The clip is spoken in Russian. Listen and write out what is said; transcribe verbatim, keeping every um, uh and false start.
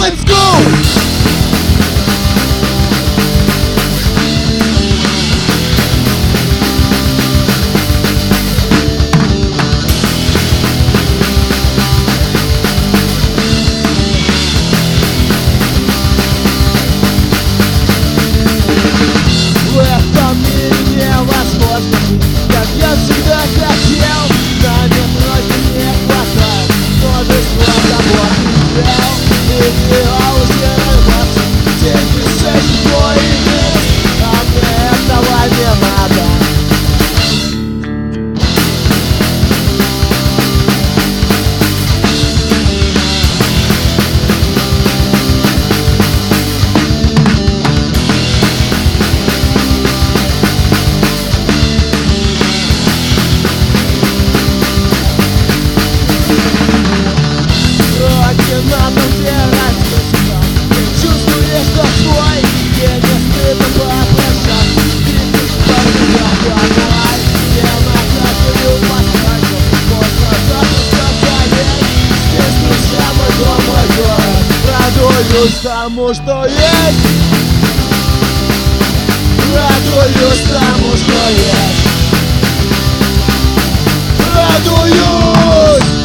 let's go! В этом мире невозможно жить, как я всегда хотел. На метро не хватает множества забот и дел. Идеал срываться, деньги шесть твой мир, а мне этого не надо. На том, где разнесся, ты чувствуешь, что твой тебе не стыдно попрощаться. Видишь, парня домой, не накатываю посадку. Можно завтра заехать, здесь друзья, мой дом, мой город. Радуюсь тому, что есть, радуюсь тому, что есть, радуюсь.